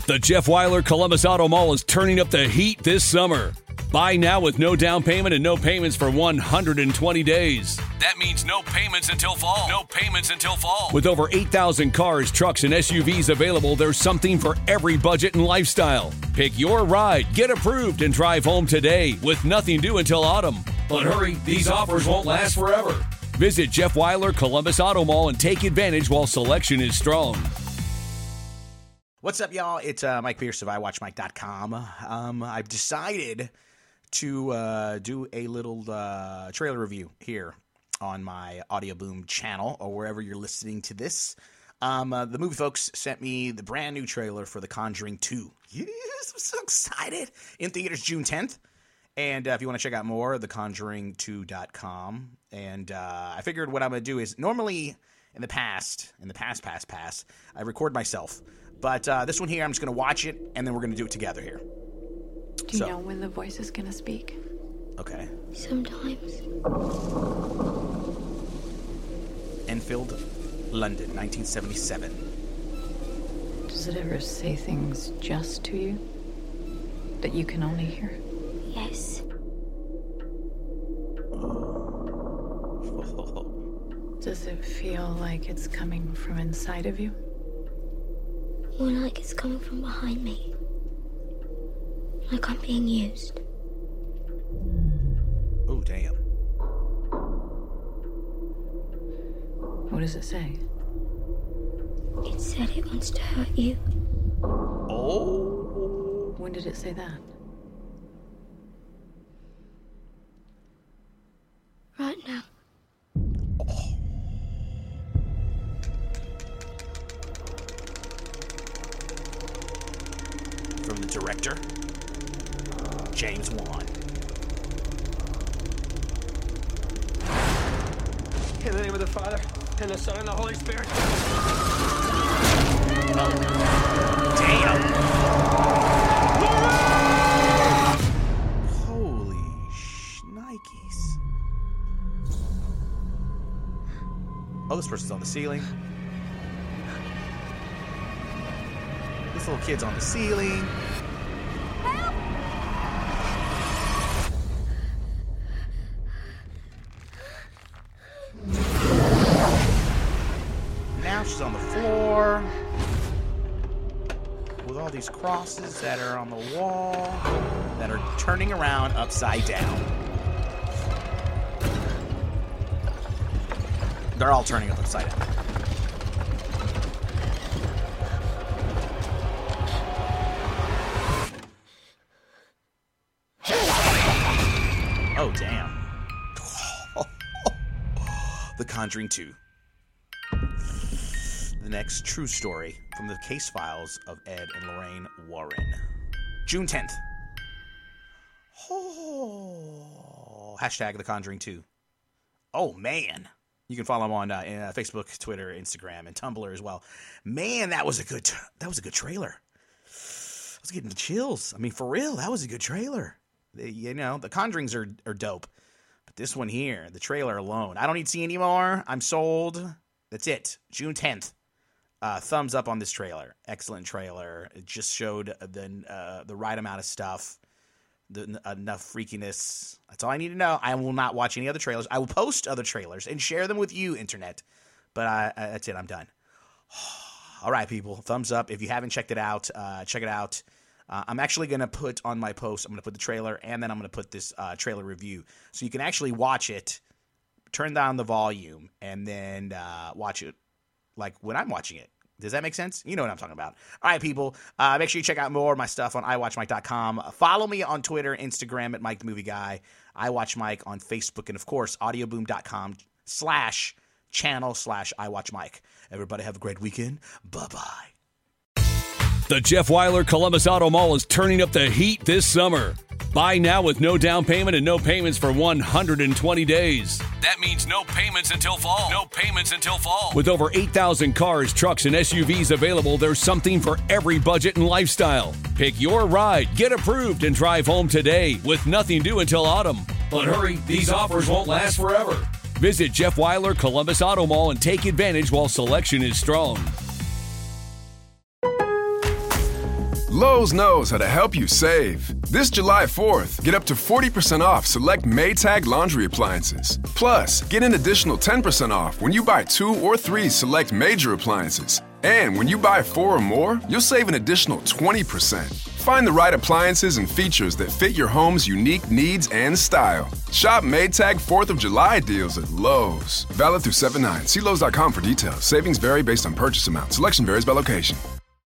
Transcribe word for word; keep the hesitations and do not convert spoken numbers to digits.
The Jeff Weiler Columbus Auto Mall is turning up the heat this summer. Buy now with no down payment and no payments for one hundred twenty days. That means no payments until fall. No payments until fall. With over eight thousand cars, trucks, and S U Vs available, there's something for every budget and lifestyle. Pick your ride, get approved, and drive home today with nothing due until autumn. But hurry, these offers won't last forever. Visit Jeff Weiler Columbus Auto Mall and take advantage while selection is strong. What's up, y'all? It's uh, Mike Pierce of I Watch Mike dot com. Um, I've decided to uh, do a little uh, trailer review here on my Audio Boom channel or wherever you're listening to this. Um, uh, the movie folks sent me the brand new trailer for The Conjuring two. Yes, I'm so excited. In theaters June tenth. And uh, if you want to check out more, the conjuring two dot com. And uh, I figured what I'm going to do is normally in the past, in the past, past, past, I record myself. But uh, this one here, I'm just going to watch it, and then we're going to do it together here. Do you so. know when the voice is going to speak? Okay. Sometimes. Enfield, London, nineteen seventy-seven. Does it ever say things just to you that you can only hear? Yes. Does it feel like it's coming from inside of you? More like it's coming from behind me. Like I'm being used. Oh, damn. What does it say? It said it wants to hurt you. Oh. When did it say that? Right now. Oh. From the director, James Wan. In the name of the Father, and the Son, and the Holy Spirit. Oh. Damn. Holy shnikes. Oh, this person's on the ceiling. This little kid's on the ceiling. Help! Now she's on the floor with all these crosses that are on the wall that are turning around upside down. They're all turning up upside down. Oh, damn. The Conjuring two. The next true story from the case files of Ed and Lorraine Warren. June tenth. Oh. Hashtag The Conjuring two. Oh, man. You can follow them on uh, uh, Facebook, Twitter, Instagram, and Tumblr as well. Man, that was a good that was a good trailer. I was getting the chills. I mean, for real, that was a good trailer. The, you know, the Conjurings are, are dope. But this one here, the trailer alone, I don't need to see any more. I'm sold. That's it. June tenth. Uh, thumbs up on this trailer. Excellent trailer. It just showed the uh, the right amount of stuff. The, enough freakiness. That's all I need to know. I will not watch any other trailers. I will post other trailers and share them with you, Internet. But I, I, that's it. I'm done. All right, people. Thumbs up. If you haven't checked it out, uh, check it out. Uh, I'm actually going to put on my post, I'm going to put the trailer, and then I'm going to put this uh, trailer review. So you can actually watch it, turn down the volume, and then uh, watch it like when I'm watching it. Does that make sense? You know what I'm talking about. All right, people. Uh, make sure you check out more of my stuff on I Watch Mike dot com. Follow me on Twitter, Instagram at Mike the Movie Guy. I Watch Mike on Facebook. And, of course, audioboom.com slash channel slash I Watch Mike. Everybody have a great weekend. Bye-bye. The Jeff Weiler Columbus Auto Mall is turning up the heat this summer. Buy now with no down payment and no payments for one hundred twenty days. That means no payments until fall. No payments until fall. With over eight thousand cars, trucks, and S U Vs available, there's something for every budget and lifestyle. Pick your ride, get approved, and drive home today with nothing due until autumn. But hurry, these offers won't last forever. Visit Jeff Weiler Columbus Auto Mall and take advantage while selection is strong. Lowe's knows how to help you save. This July fourth, get up to forty percent off select Maytag laundry appliances. Plus, get an additional ten percent off when you buy two or three select major appliances. And when you buy four or more, you'll save an additional twenty percent. Find the right appliances and features that fit your home's unique needs and style. Shop Maytag fourth of July deals at Lowe's. Valid through seven nine. See Lowe's dot com for details. Savings vary based on purchase amount. Selection varies by location.